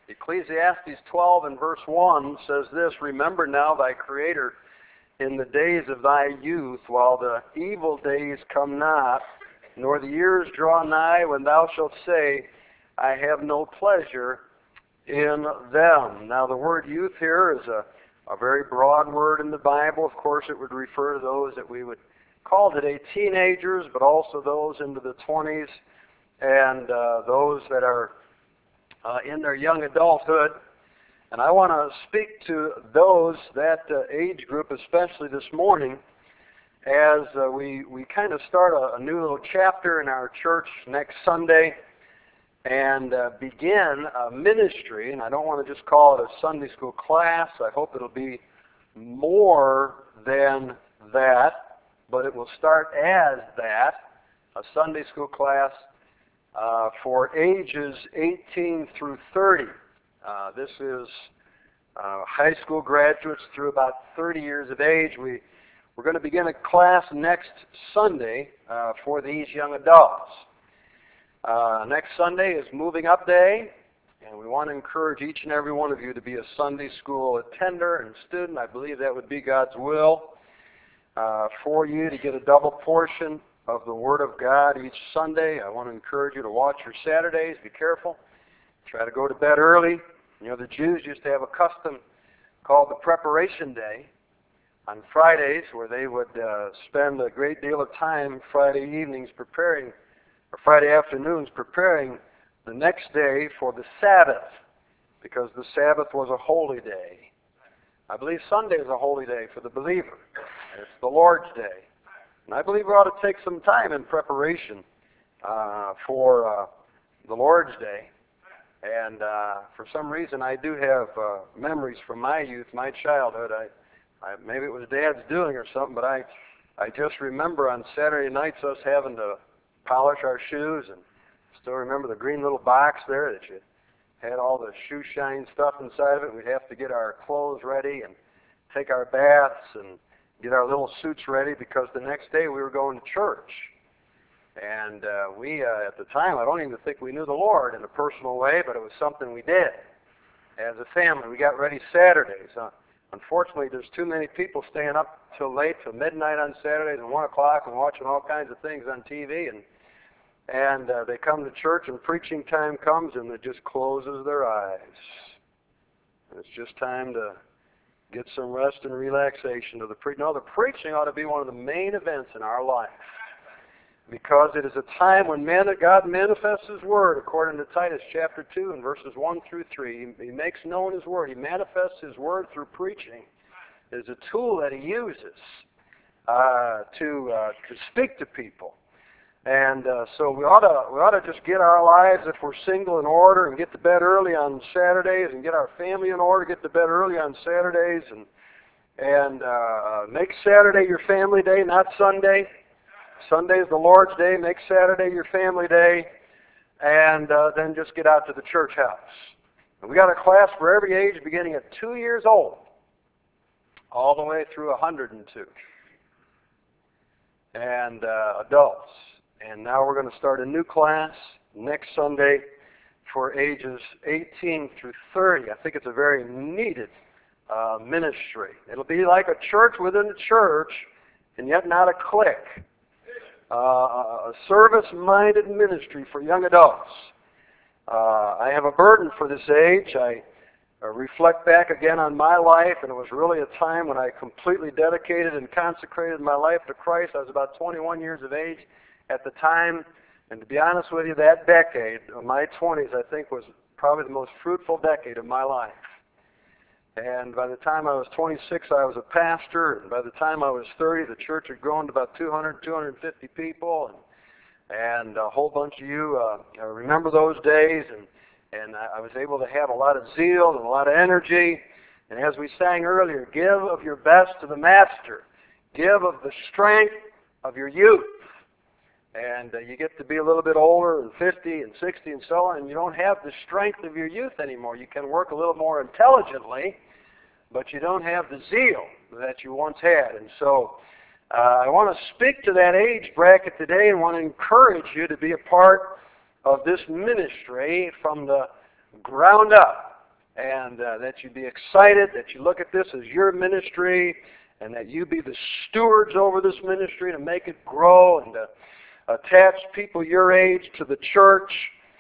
Ecclesiastes 12 and verse 1 says this, "Remember now thy Creator in the days of thy youth, while the evil days come not, nor the years draw nigh, when thou shalt say, I have no pleasure in them." Now the word youth here is a very broad word in the Bible. Of course, it would refer to those that we would call today teenagers, but also those into the 20s and those that are in their young adulthood. And I want to speak to that age group especially this morning as we kind of start a new little chapter in our church next Sunday and begin a ministry. And I don't want to just call it a Sunday school class. I hope it'll be more than that, but it will start as that, a Sunday school class for ages 18 through 30. This is high school graduates through about 30 years of age. We're going to begin a class next Sunday for these young adults. Next Sunday is Moving Up Day, and we want to encourage each and every one of you to be a Sunday school attender and student. I believe that would be God's will for you to get a double portion of the Word of God each Sunday. I want to encourage you to watch your Saturdays. Be careful. Try to go to bed early. You know, the Jews used to have a custom called the Preparation Day on Fridays, where they would spend a great deal of time Friday evenings preparing, or Friday afternoons preparing the next day for the Sabbath, because the Sabbath was a holy day. I believe Sunday is a holy day for the believer. It's the Lord's Day. And I believe we ought to take some time in preparation for the Lord's Day. And for some reason, I do have memories from my youth, my childhood. Maybe it was Dad's doing or something, but I just remember on Saturday nights us having to polish our shoes, and still remember the green little box there that you had all the shoe shine stuff inside of it. We'd have to get our clothes ready and take our baths and get our little suits ready, because the next day we were going to church. And we, at the time, I don't even think we knew the Lord in a personal way, but it was something we did as a family. We got ready Saturdays. Unfortunately, there's too many people staying up till late, till midnight on Saturdays and 1 o'clock and watching all kinds of things on TV. And they come to church and preaching time comes and it just closes their eyes. And it's just time to get some rest and relaxation to the preaching. No, the preaching ought to be one of the main events in our life, because it is a time when God manifests His Word, according to Titus chapter 2 and verses 1 through 3. He makes known His Word. He manifests His Word through preaching. It is a tool that He uses to speak to people. And so we ought to just get our lives, if we're single, in order, and get to bed early on Saturdays, and get our family in order, get to bed early on Saturdays, and make Saturday your family day, not Sunday. Sunday is the Lord's Day. Make Saturday your family day, and then just get out to the church house. And we got a class for every age, beginning at 2 years old, all the way through 102, and adults. And now we're going to start a new class next Sunday for ages 18 through 30. I think it's a very needed ministry. It'll be like a church within a church, and yet not a clique. A service-minded ministry for young adults. I have a burden for this age. I reflect back again on my life, and it was really a time when I completely dedicated and consecrated my life to Christ. I was about 21 years of age at the time, and to be honest with you, that decade, my 20s, I think, was probably the most fruitful decade of my life. And by the time I was 26, I was a pastor, and by the time I was 30, the church had grown to about 200, 250 people, and a whole bunch of you remember those days, and I was able to have a lot of zeal and a lot of energy. And as we sang earlier, give of your best to the Master. Give of the strength of your youth. And you get to be a little bit older, and 50 and 60 and so on, and you don't have the strength of your youth anymore. You can work a little more intelligently, but you don't have the zeal that you once had. And so I want to speak to that age bracket today and want to encourage you to be a part of this ministry from the ground up. and that you be excited, that you look at this as your ministry, and that you be the stewards over this ministry to make it grow and to attach people your age to the church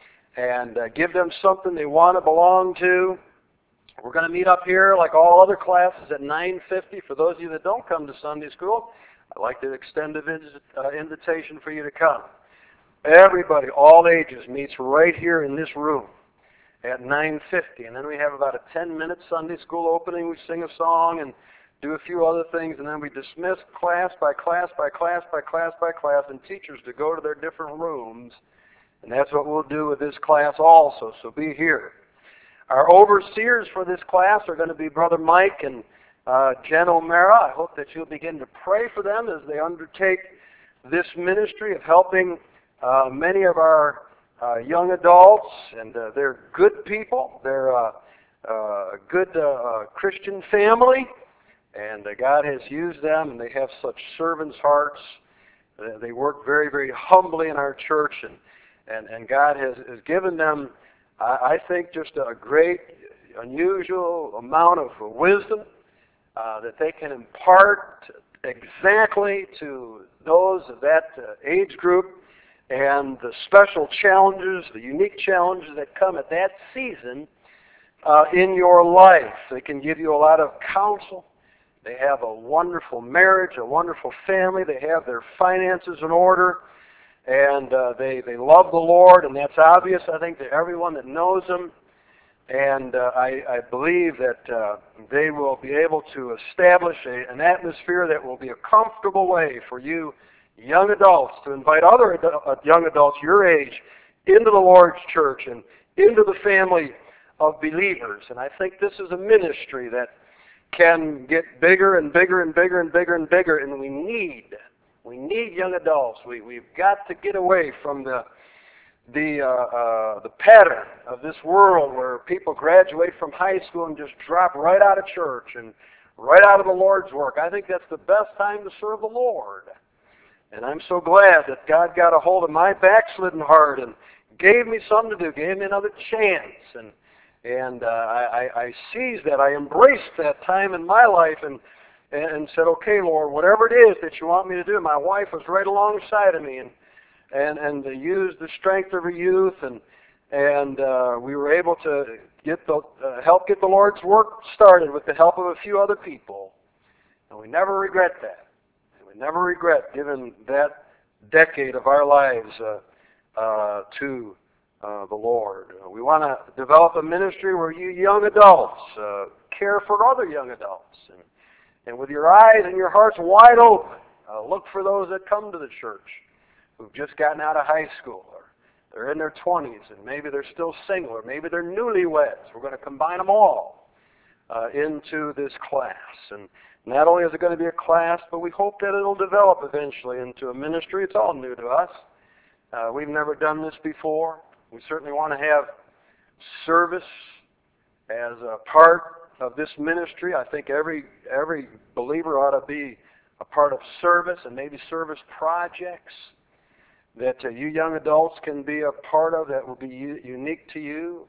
and give them something they want to belong to. We're going to meet up here like all other classes at 9:50. For those of you that don't come to Sunday school, I'd like to extend an invitation for you to come. Everybody, all ages, meets right here in this room at 9:50. And then we have about a 10-minute Sunday school opening. We sing a song and do a few other things, and then we dismiss class by class by class by class by class, and teachers to go to their different rooms. And that's what we'll do with this class also, so be here. Our overseers for this class are going to be Brother Mike and Jen O'Mara. I hope that you'll begin to pray for them as they undertake this ministry of helping many of our young adults, and they're good people. They're a good Christian family, and God has used them, and they have such servants' hearts. They work very, very humbly in our church, and God has given them, I think, just a great, unusual amount of wisdom that they can impart exactly to those of that age group, and the special challenges, the unique challenges that come at that season in your life. They can give you a lot of counsel. They have a wonderful marriage, a wonderful family. They have their finances in order. And they love the Lord, and that's obvious, I think, to everyone that knows them. And I believe that they will be able to establish an atmosphere that will be a comfortable way for you young adults to invite other young adults your age into the Lord's church and into the family of believers. And I think this is a ministry that can get bigger and bigger and bigger and bigger and bigger, and we need young adults. We've got to get away from the pattern of this world where people graduate from high school and just drop right out of church and right out of the Lord's work. I think that's the best time to serve the Lord. And I'm so glad that God got a hold of my backslidden heart and gave me something to do, gave me another chance. And I seized that. I embraced that time in my life and said, okay, Lord, whatever it is that you want me to do. My wife was right alongside of me and used the strength of her youth, and we were able to help get the Lord's work started with the help of a few other people. And we never regret that. We never regret giving that decade of our lives to the Lord. We want to develop a ministry where you young adults care for other young adults. And with your eyes and your hearts wide open, look for those that come to the church who've just gotten out of high school, or they're in their 20s, and maybe they're still single, or maybe they're newlyweds. We're going to combine them all into this class. And not only is it going to be a class, but we hope that it'll develop eventually into a ministry. It's all new to us. We've never done this before. We certainly want to have service as a part of this ministry. I think every believer ought to be a part of service, and maybe service projects that you young adults can be a part of that will be unique to you.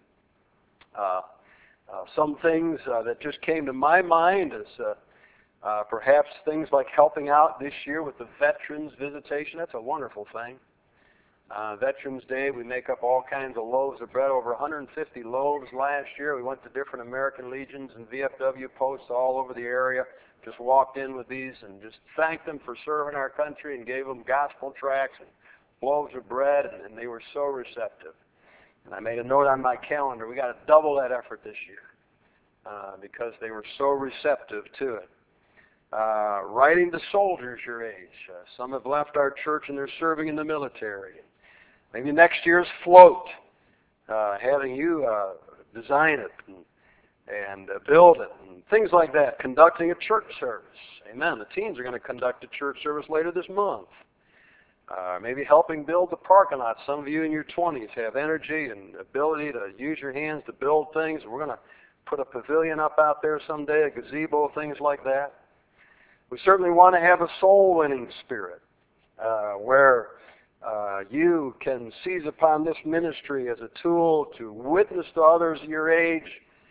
Some things that just came to my mind is perhaps things like helping out this year with the Veterans Visitation. That's a wonderful thing. Veterans Day, we make up all kinds of loaves of bread, over 150 loaves last year. We went to different American Legions and VFW posts all over the area, just walked in with these and just thanked them for serving our country and gave them gospel tracts and loaves of bread, and they were so receptive. And I made a note on my calendar, we got to double that effort this year because they were so receptive to it. Writing to soldiers your age. Some have left our church and they're serving in the military. Maybe next year's float, having you design it and build it, and things like that. Conducting a church service. Amen. The teens are going to conduct a church service later this month. Maybe helping build the parking lot. Some of you in your 20s have energy and ability to use your hands to build things. We're going to put a pavilion up out there someday, a gazebo, things like that. We certainly want to have a soul-winning spirit where you can seize upon this ministry as a tool to witness to others your age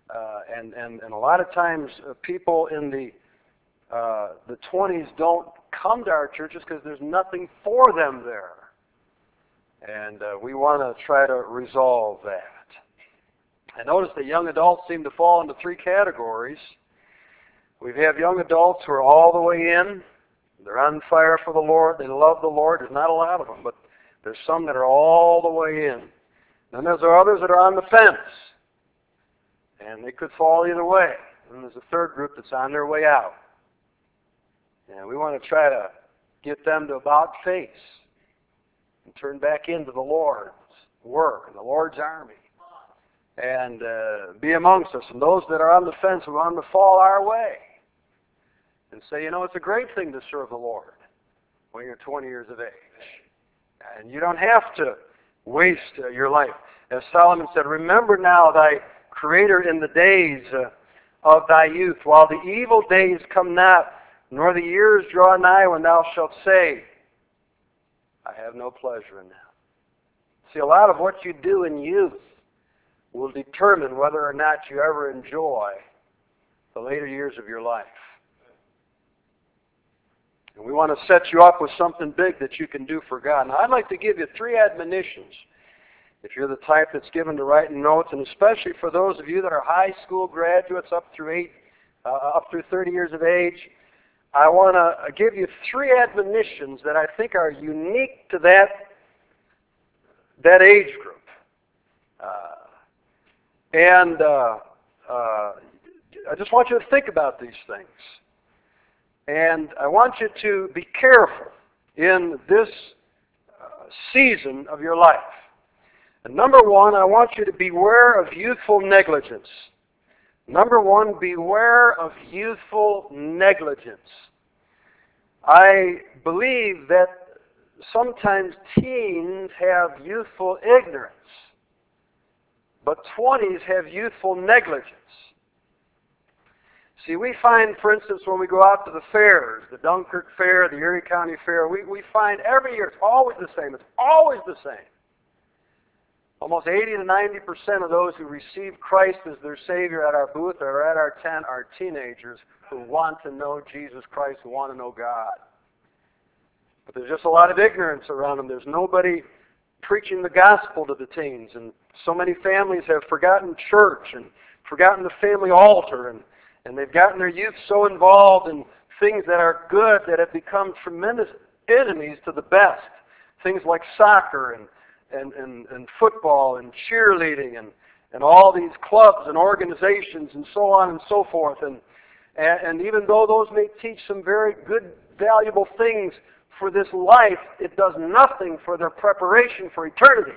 And a lot of times people in the 20s don't come to our churches because there's nothing for them there. And we want to try to resolve that. I notice that young adults seem to fall into three categories. We have young adults who are all the way in. They're on fire for the Lord. They love the Lord. There's not a lot of them, but there's some that are all the way in. Then there's others that are on the fence. And they could fall either way. And there's a third group that's on their way out. And we want to try to get them to about face and turn back into the Lord's work and the Lord's army. And be amongst us. And those that are on the fence, we want them to fall our way. And say, you know, it's a great thing to serve the Lord when you're 20 years of age. And you don't have to waste your life. As Solomon said, remember now thy Creator in the days of thy youth, while the evil days come not, nor the years draw nigh when thou shalt say, I have no pleasure in them. See, a lot of what you do in youth will determine whether or not you ever enjoy the later years of your life. And we want to set you up with something big that you can do for God. Now, I'd like to give you 3 admonitions. If you're the type that's given to writing notes, and especially for those of you that are high school graduates up through 30 years of age, I want to give you 3 admonitions that I think are unique to that age group. I just want you to think about these things. And I want you to be careful in this season of your life. And number 1, I want you to beware of youthful negligence. Number 1, beware of youthful negligence. I believe that sometimes teens have youthful ignorance, but 20s have youthful negligence. See, we find, for instance, when we go out to the fairs, the Dunkirk Fair, the Erie County Fair, we find every year it's always the same. It's always the same. Almost 80 to 90% of those who receive Christ as their Savior at our booth or at our tent are teenagers who want to know Jesus Christ, who want to know God. But there's just a lot of ignorance around them. There's nobody preaching the gospel to the teens. And so many families have forgotten church and forgotten the family altar. And they've gotten their youth so involved in things that are good that have become tremendous enemies to the best. Things like soccer and football and cheerleading and all these clubs and organizations and so on and so forth. And even though those may teach some very good, valuable things for this life, it does nothing for their preparation for eternity.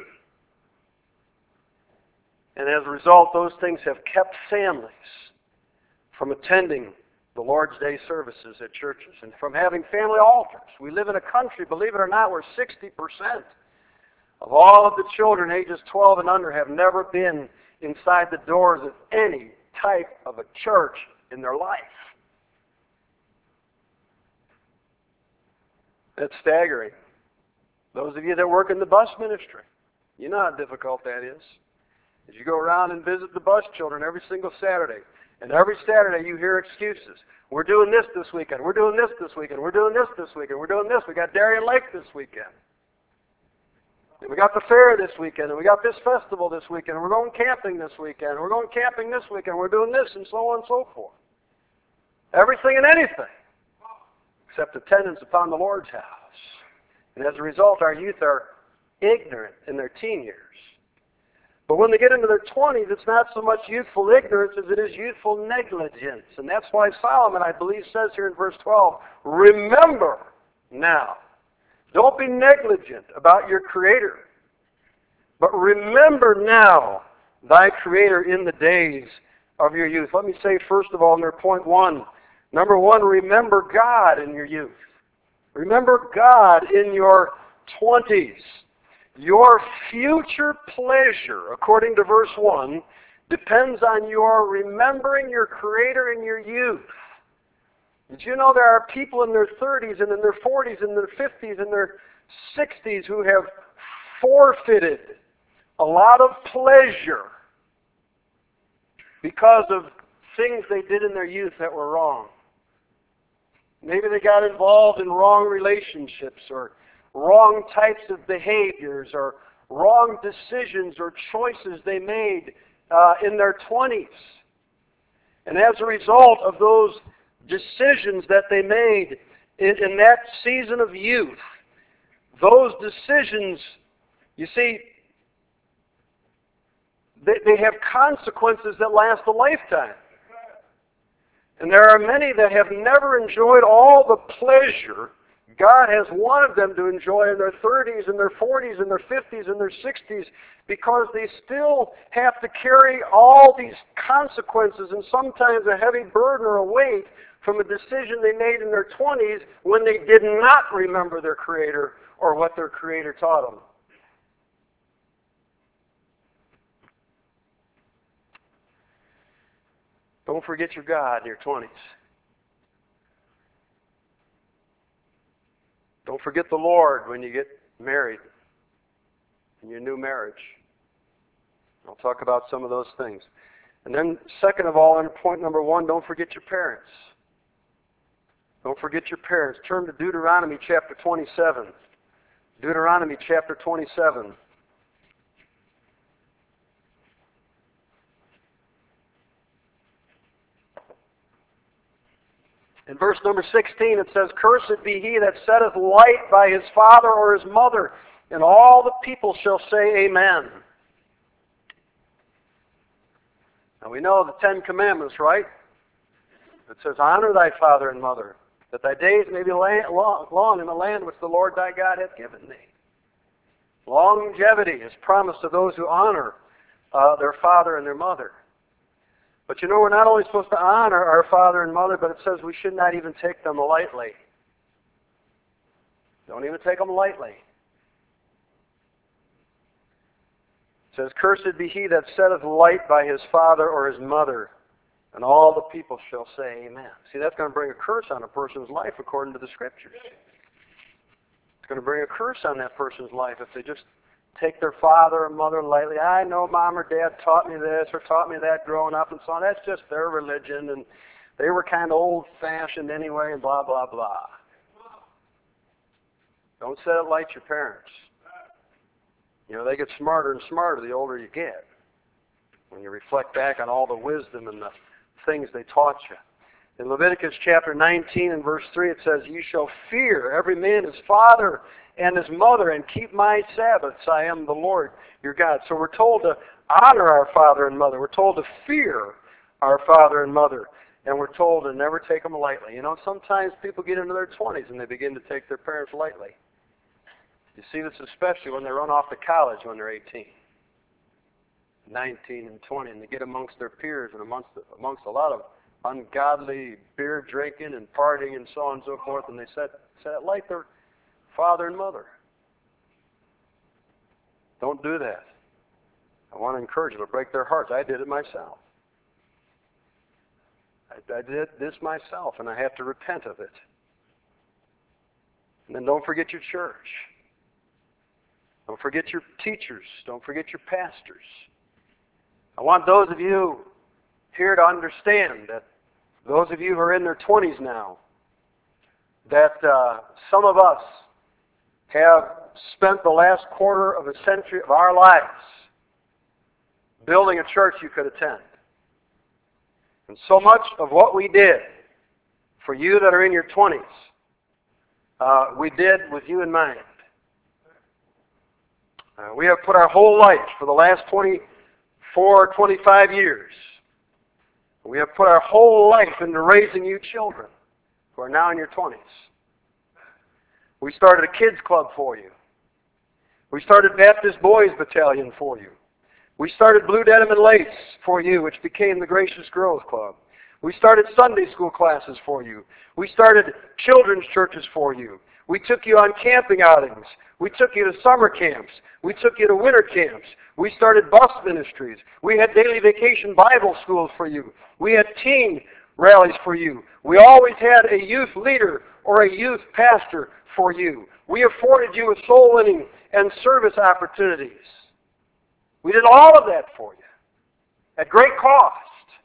And as a result, those things have kept families from attending the Lord's Day services at churches and from having family altars. We live in a country, believe it or not, where 60% of all of the children ages 12 and under have never been inside the doors of any type of a church in their life. That's staggering. Those of you that work in the bus ministry, you know how difficult that is. As you go around and visit the bus children every single Saturday, and every Saturday you hear excuses. We're doing this weekend. We're doing this weekend. We're doing this weekend. We're doing this. We got Darien Lake this weekend. And we got the fair this weekend. And we got this festival this weekend. And we're going camping this weekend. And we're going camping this weekend. We're doing this and so on and so forth. Everything and anything except attendance upon the Lord's house. And as a result, our youth are ignorant in their teen years. But when they get into their 20s, it's not so much youthful ignorance as it is youthful negligence. And that's why Solomon, I believe, says here in verse 12, remember now. Don't be negligent about your Creator. But remember now thy Creator in the days of your youth. Let me say, first of all, under point 1, number 1, remember God in your youth. Remember God in your 20s. Your future pleasure, according to verse 1, depends on your remembering your Creator in your youth. Did you know there are people in their 30s and in their 40s and their 50s and their 60s who have forfeited a lot of pleasure because of things they did in their youth that were wrong. Maybe they got involved in wrong relationships or wrong types of behaviors or wrong decisions or choices they made in their 20s. And as a result of those decisions that they made in that season of youth, those decisions, you see, they have consequences that last a lifetime. And there are many that have never enjoyed all the pleasure God has wanted them to enjoy in their 30s and their 40s and their 50s and their 60s, because they still have to carry all these consequences and sometimes a heavy burden or a weight from a decision they made in their 20s when they did not remember their Creator or what their Creator taught them. Don't forget your God in your 20s. Don't forget the Lord when you get married in your new marriage. I'll talk about some of those things. And then, second of all, on point number 1, don't forget your parents. Don't forget your parents. Turn to Deuteronomy chapter 27. Deuteronomy chapter 27. In verse number 16 it says, "Cursed be he that setteth light by his father or his mother, and all the people shall say Amen." Now we know the 10 Commandments, right? It says, "Honor thy father and mother, that thy days may be long in the land which the Lord thy God hath given thee." Longevity is promised to those who honor their father and their mother. But you know, we're not only supposed to honor our father and mother, but it says we should not even take them lightly. Don't even take them lightly. It says, "Cursed be he that setteth light by his father or his mother, and all the people shall say Amen." See, that's going to bring a curse on a person's life according to the Scriptures. It's going to bring a curse on that person's life if they just take their father or mother lightly. "I know Mom or Dad taught me this or taught me that growing up," and so on. That's just their religion, and they were kind of old-fashioned anyway, and blah, blah, blah. Don't set it light your parents. You know, they get smarter and smarter the older you get, when you reflect back on all the wisdom and the things they taught you. In Leviticus chapter 19 and verse 3 it says, "You shall fear every man his father and his mother, and keep my Sabbaths. I am the Lord your God." So we're told to honor our father and mother. We're told to fear our father and mother. And we're told to never take them lightly. You know, sometimes people get into their 20s and they begin to take their parents lightly. You see this especially when they run off to college when they're 18, 19, and 20, and they get amongst their peers and amongst a lot of ungodly beer drinking and partying and so on and so forth, and they set it light their father and mother. Don't do that. I want to encourage you to break their hearts. I did it myself. I did this myself, and I have to repent of it. And then don't forget your church. Don't forget your teachers. Don't forget your pastors. I want those of you here to understand that those of you who are in their 20s now, that some of us have spent the last quarter of a century of our lives building a church you could attend. And so much of what we did for you that are in your 20s, we did with you in mind. We have put our whole life for the last 24, 25 years. We have put our whole life into raising you children who are now in your 20s. We started a kids club for you. We started Baptist Boys Battalion for you. We started Blue Denim and Lace for you, which became the Gracious Girls Club. We started Sunday school classes for you. We started children's churches for you. We took you on camping outings. We took you to summer camps. We took you to winter camps. We started bus ministries. We had daily vacation Bible schools for you. We had teen rallies for you. We always had a youth leader or a youth pastor for you. We afforded you with soul winning and service opportunities. We did all of that for you at great cost.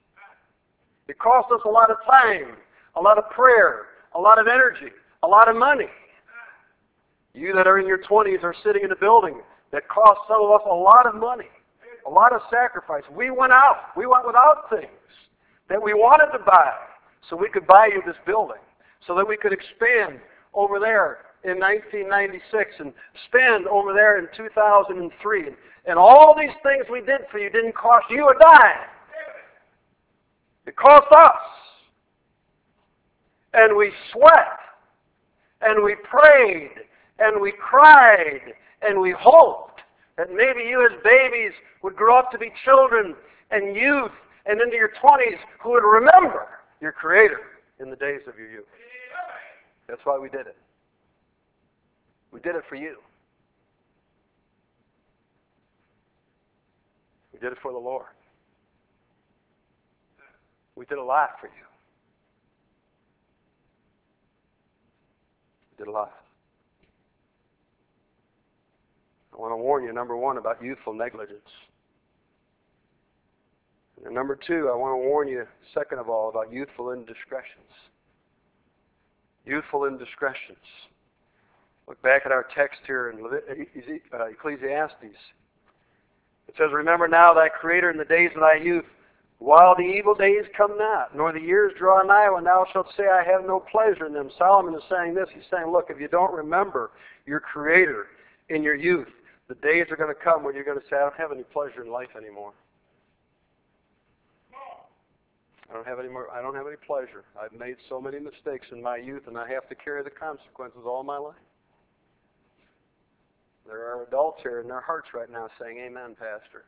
It cost us a lot of time, a lot of prayer, a lot of energy, a lot of money. You that are in your 20s are sitting in a building that cost some of us a lot of money, a lot of sacrifice. We went out. We went without things that we wanted to buy so we could buy you this building, so that we could expand over there in 1996 and spend over there in 2003. And all these things we did for you didn't cost you a dime. It cost us. And we sweat, and we prayed, and we cried, and we hoped that maybe you as babies would grow up to be children and youth and into your 20s who would remember your Creator in the days of your youth. That's why we did it. We did it for you. We did it for the Lord. We did a lot for you. We did a lot. I want to warn you, number one, about youthful negligence. And number two, I want to warn you, second of all, about youthful indiscretions. Youthful indiscretions. Look back at our text here in Ecclesiastes. It says, remember now thy Creator in the days of thy youth, while the evil days come not, nor the years draw nigh, when thou shalt say, I have no pleasure in them. Solomon is saying this. He's saying, look, if you don't remember your Creator in your youth, the days are going to come when you're going to say, I don't have any pleasure in life anymore. I don't have any pleasure. I've made so many mistakes in my youth, and I have to carry the consequences all my life. There are adults here in their hearts right now saying, Amen, Pastor.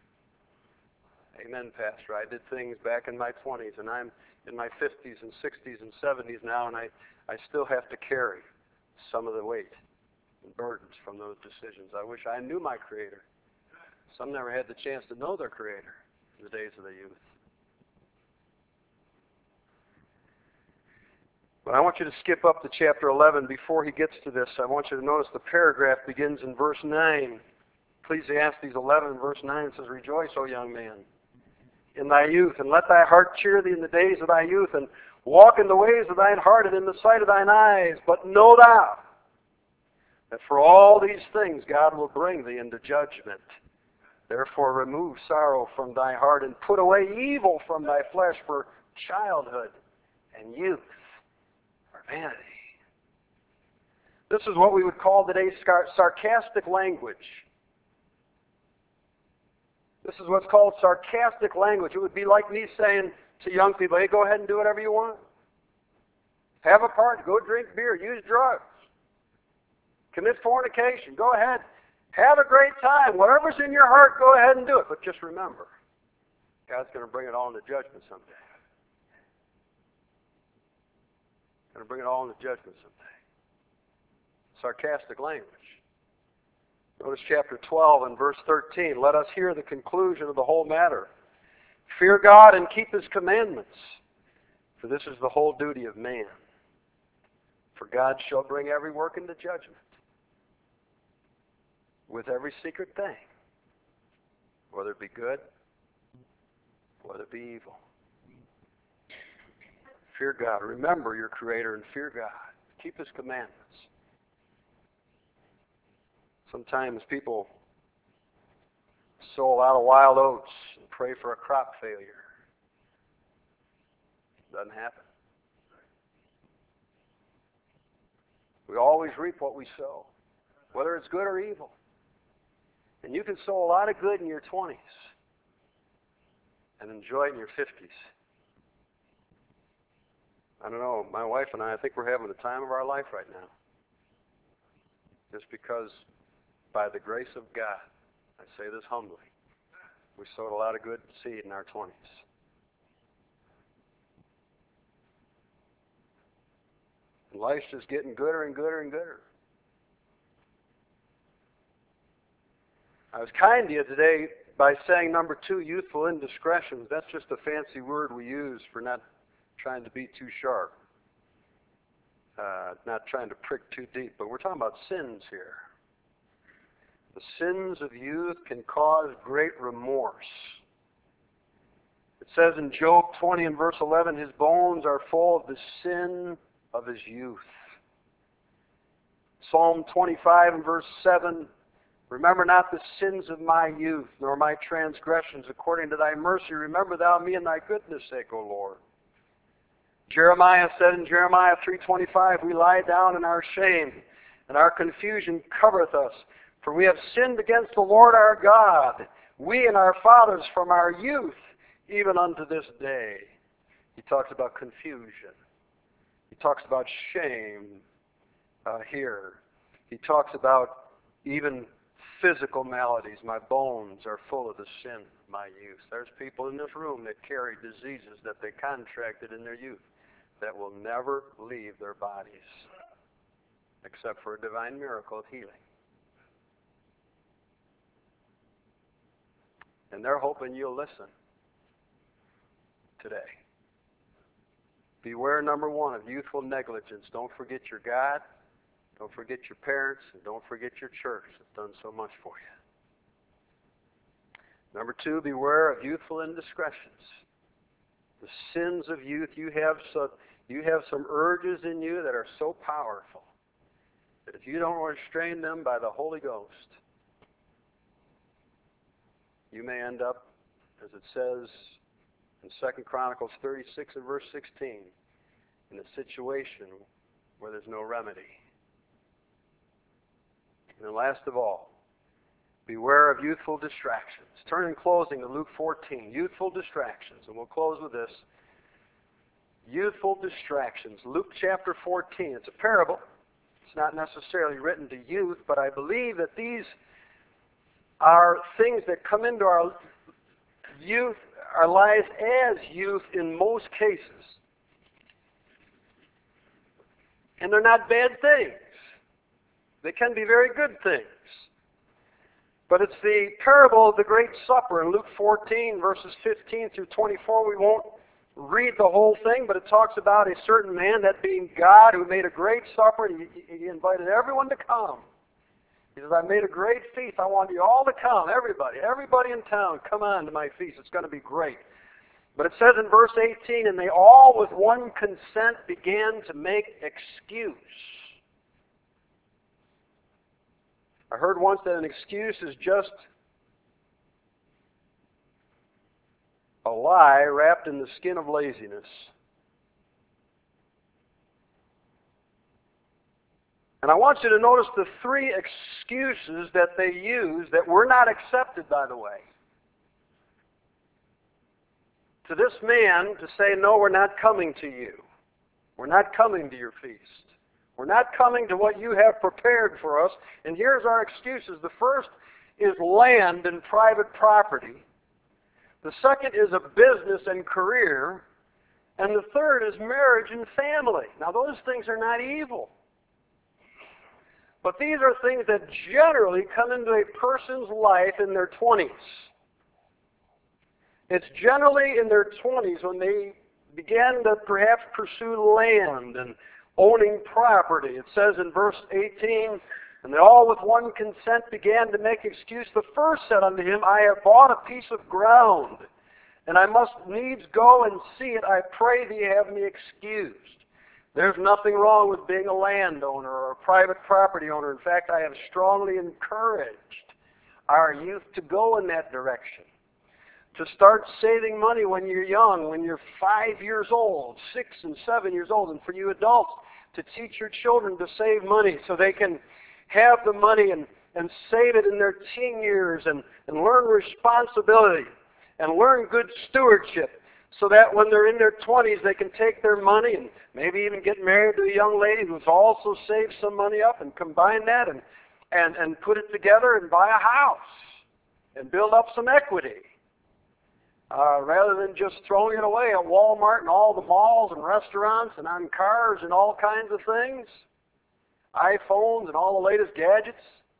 Amen, Pastor. I did things back in my 20s, and I'm in my 50s and 60s and 70s now, and I still have to carry some of the weight and burdens from those decisions. I wish I knew my Creator. Some never had the chance to know their Creator in the days of their youth. But I want you to skip up to chapter 11. Before he gets to this, I want you to notice the paragraph begins in verse 9. Ecclesiastes 11, verse 9 says, Rejoice, O young man, in thy youth, and let thy heart cheer thee in the days of thy youth, and walk in the ways of thine heart and in the sight of thine eyes. But know thou that for all these things God will bring thee into judgment. Therefore remove sorrow from thy heart, and put away evil from thy flesh, for childhood and youth are vanity. This is what we would call today's sarcastic language. This is what's called sarcastic language. It would be like me saying to young people, hey, go ahead and do whatever you want. Have a party, go drink beer, use drugs, commit fornication, go ahead. Have a great time. Whatever's in your heart, go ahead and do it. But just remember, God's going to bring it all into judgment someday. Going to bring it all into judgment someday. Sarcastic language. Notice chapter 12 and verse 13. Let us hear the conclusion of the whole matter. Fear God and keep His commandments, for this is the whole duty of man. For God shall bring every work into judgment, with every secret thing, whether it be good, whether it be evil. Fear God. Remember your Creator and fear God. Keep His commandments. Sometimes people sow a lot of wild oats and pray for a crop failure. Doesn't happen. We always reap what we sow, whether it's good or evil. And you can sow a lot of good in your 20s and enjoy it in your 50s. I don't know, my wife and I think we're having the time of our life right now. Just because, by the grace of God, I say this humbly, we sowed a lot of good seed in our 20s. And life's just getting gooder and gooder and gooder. I was kind to you today by saying number 2, youthful indiscretions. That's just a fancy word we use for not trying to be too sharp. Not trying to prick too deep. But we're talking about sins here. The sins of youth can cause great remorse. It It says in Job 20 and verse 11, his bones are full of the sin of his youth. Psalm 25 and verse 7, remember not the sins of my youth, nor my transgressions. According to thy mercy, remember thou me in thy goodness sake, O Lord. Jeremiah said in Jeremiah 3:25, we lie down in our shame, and our confusion covereth us. For we have sinned against the Lord our God, we and our fathers from our youth, even unto this day. He talks about confusion. He talks about shame here. He talks about even physical maladies. My bones are full of the sin of my youth. There's people in this room that carry diseases that they contracted in their youth that will never leave their bodies except for a divine miracle of healing. And they're hoping you'll listen today. Beware, number one, of youthful negligence. Don't forget your God. Don't forget your parents. And don't forget your church that's done so much for you. Number two, beware of youthful indiscretions. The sins of youth, you have some urges in you that are so powerful that if you don't restrain them by the Holy Ghost, you may end up, as it says in 2 Chronicles 36 and verse 16, in a situation where there's no remedy. And then last of all, beware of youthful distractions. Turn in closing to Luke 14, youthful distractions, and we'll close with this. Youthful distractions. Luke chapter 14. It's a parable. It's not necessarily written to youth, but I believe that these are things that come into our youth, our lives as youth in most cases. And they're not bad things. They can be very good things. But it's the parable of the Great Supper in Luke 14, verses 15 through 24. We won't read the whole thing, but it talks about a certain man, that being God, who made a great supper, and he invited everyone to come. He says, I made a great feast. I want you all to come, everybody in town, come on to my feast. It's going to be great. But it says in verse 18, and they all with one consent began to make excuse. I heard once that an excuse is just a lie wrapped in the skin of laziness. And I want you to notice the three excuses that they use that were not accepted, by the way. To this man to say, no, we're not coming to you. We're not coming to your feast. We're not coming to what you have prepared for us. And here's our excuses. The first is land and private property. The second is a business and career. And the third is marriage and family. Now, those things are not evil. But these are things that generally come into a person's life in their 20s. It's generally in their 20s when they begin to perhaps pursue land and owning property. It says in verse 18, and they all with one consent began to make excuse. The first said unto him, I have bought a piece of ground, and I must needs go and see it. I pray thee have me excused. There's nothing wrong with being a landowner or a private property owner. In fact, I have strongly encouraged our youth to go in that direction. To start saving money when you're young, when you're 5 years old, 6 and 7 years old, and for you adults, to teach your children to save money so they can have the money and save it in their teen years and learn responsibility and learn good stewardship so that when they're in their 20s they can take their money and maybe even get married to a young lady who's also saved some money up and combine that and put it together and buy a house and build up some equity. Rather than just throwing it away at Walmart and all the malls and restaurants and on cars and all kinds of things, iPhones and all the latest gadgets.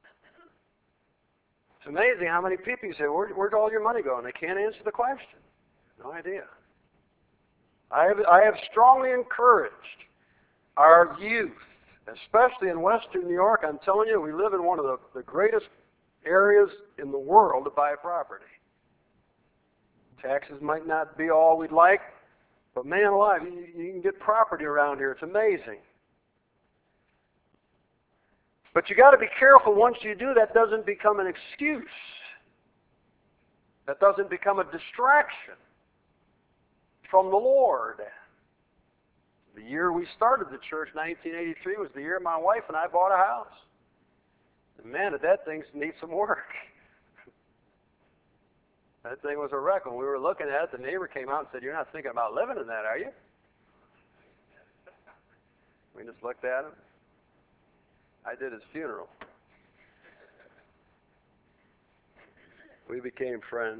It's amazing how many people you say, where'd all your money go? And they can't answer the question. No idea. I have strongly encouraged our youth, especially in Western New York. I'm telling you, we live in one of the greatest areas in the world to buy property. Taxes might not be all we'd like, but man alive, you can get property around here. It's amazing. But you got to be careful once you do that doesn't become an excuse. That doesn't become a distraction from the Lord. The year we started the church, 1983, was the year my wife and I bought a house. And man, did that thing need some work. That thing was a wreck. When we were looking at it, the neighbor came out and said, "You're not thinking about living in that, are you?" We just looked at him. I did his funeral. We became friends.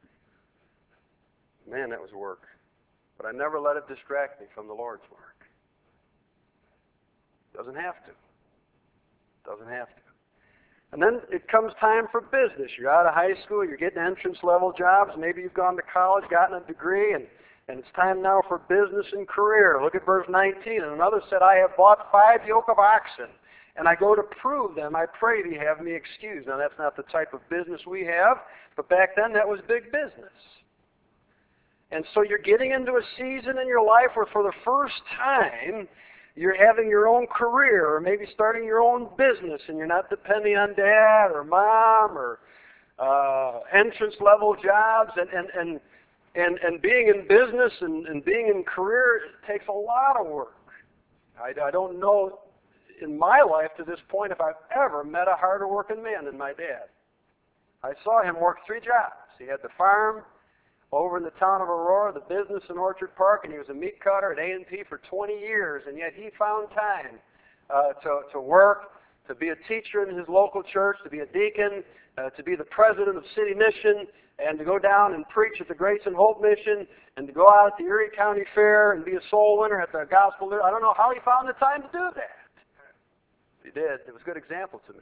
Man, that was work. But I never let it distract me from the Lord's work. Doesn't have to. Doesn't have to. And then it comes time for business. You're out of high school, you're getting entrance-level jobs, maybe you've gone to college, gotten a degree, and it's time now for business and career. Look at verse 19. And another said, "I have bought 5 yoke of oxen, and I go to prove them. I pray thee, have me excused." Now, that's not the type of business we have, but back then that was big business. And so you're getting into a season in your life where for the first time you're having your own career, or maybe starting your own business, and you're not depending on dad or mom or entrance-level jobs. And being in business and being in career, it takes a lot of work. I don't know in my life to this point if I've ever met a harder working man than my dad. I saw him work 3 jobs. He had the farm over in the town of Aurora, the business in Orchard Park, and he was a meat cutter at A&P for 20 years, and yet he found time to work, to be a teacher in his local church, to be a deacon, to be the president of City Mission, and to go down and preach at the Grace and Hope Mission, and to go out at the Erie County Fair and be a soul winner at the Gospel. I don't know how he found the time to do that. He did. It was a good example to me.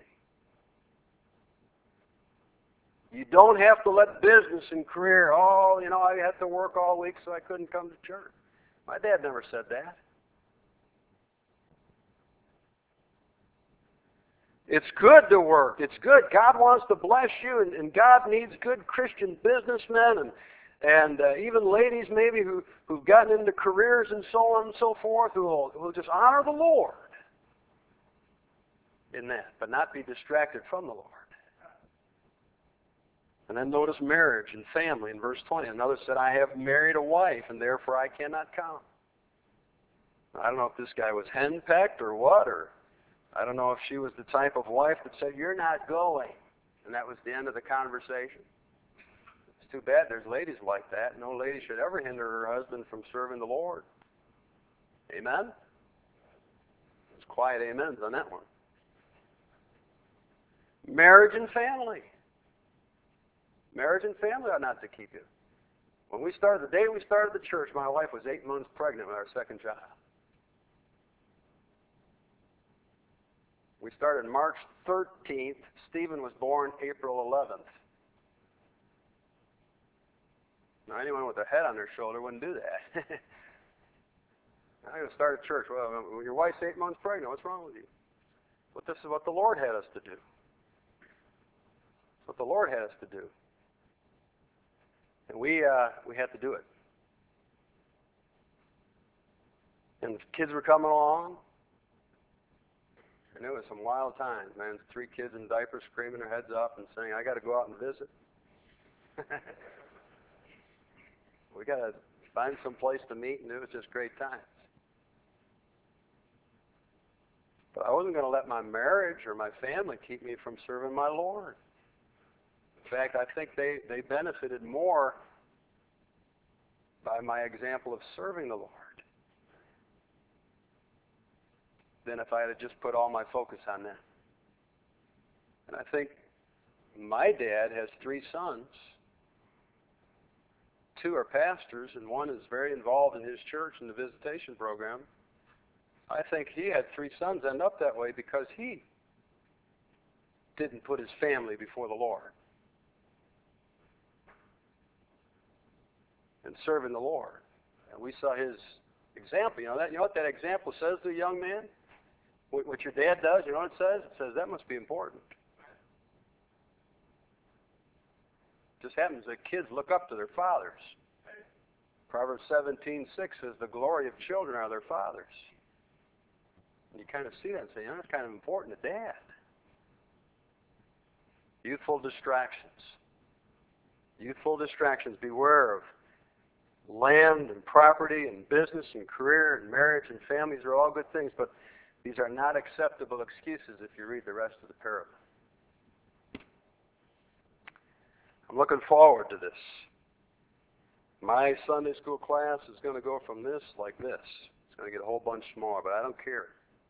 You don't have to let business and career, I had to work all week so I couldn't come to church. My dad never said that. It's good to work. It's good. God wants to bless you, and God needs good Christian businessmen and even ladies maybe who've gotten into careers and so on and so forth who will just honor the Lord in that, but not be distracted from the Lord. And then notice marriage and family in verse 20. Another said, "I have married a wife, and therefore I cannot count." I don't know if this guy was henpecked or what, or I don't know if she was the type of wife that said, "You're not going." And that was the end of the conversation. It's too bad there's ladies like that. No lady should ever hinder her husband from serving the Lord. Amen? There's quiet amens on that one. Marriage and family. Marriage and family ought not to keep you. The day we started the church, my wife was 8 months pregnant with our second child. We started March 13th. Stephen was born April 11th. Now, anyone with a head on their shoulder wouldn't do that. I'm going to start a church. Well, your wife's 8 months pregnant. What's wrong with you? But this is what the Lord had us to do. It's what the Lord had us to do. And we had to do it. And the kids were coming along. And it was some wild times, man. 3 kids in diapers screaming their heads off and saying, "I got to go out and visit." We got to find some place to meet, and it was just great times. But I wasn't going to let my marriage or my family keep me from serving my Lord. In fact, I think they benefited more by my example of serving the Lord than if I had just put all my focus on them. And I think my dad has 3 sons. 2 are pastors, and 1 is very involved in his church in the visitation program. I think he had 3 sons end up that way because he didn't put his family before the Lord. And serving the Lord. And we saw his example. You know what that example says to a young man? What your dad does, you know what it says? It says that must be important. just happens that kids look up to their fathers. Proverbs 17:6 says the glory of children are their fathers. And you kind of see that and say, you know, it's kind of important to dad. Youthful distractions. Youthful distractions. Beware of land and property and business and career and marriage and families are all good things, but these are not acceptable excuses if you read the rest of the parable. I'm looking forward to this. My Sunday school class is going to go from this like this. It's going to get a whole bunch smaller, but I don't care.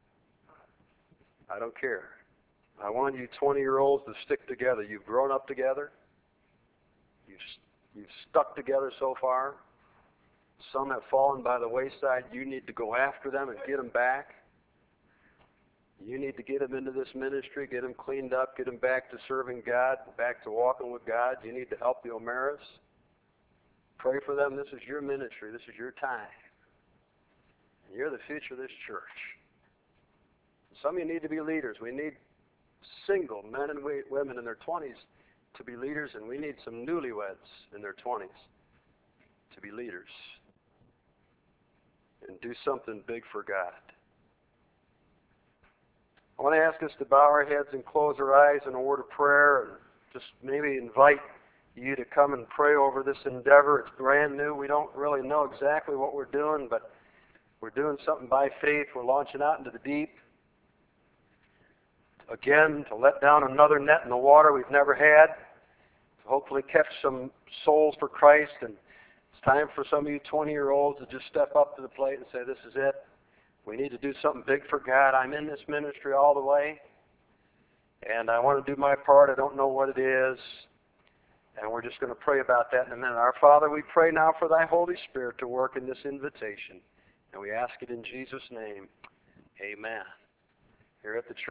I don't care. I want you 20-year-olds to stick together. You've grown up together. You've stuck together so far. Some have fallen by the wayside. You need to go after them and get them back. You need to get them into this ministry, get them cleaned up, get them back to serving God, back to walking with God. You need to help the O'Maras. Pray for them. This is your ministry. This is your time. You're the future of this church. Some of you need to be leaders. We need single men and women in their 20s to be leaders, and we need some newlyweds in their 20s to be leaders and do something big for God. I want to ask us to bow our heads and close our eyes in a word of prayer and just maybe invite you to come and pray over this endeavor. It's brand new. We don't really know exactly what we're doing, but we're doing something by faith. We're launching out into the deep. Again, to let down another net in the water we've never had, to hopefully catch some souls for Christ. And it's time for some of you 20-year-olds to just step up to the plate and say, this is it. We need to do something big for God. I'm in this ministry all the way, and I want to do my part. I don't know what it is, and we're just going to pray about that in a minute. Our Father, we pray now for Thy Holy Spirit to work in this invitation, and we ask it in Jesus' name. Amen. Here at the church.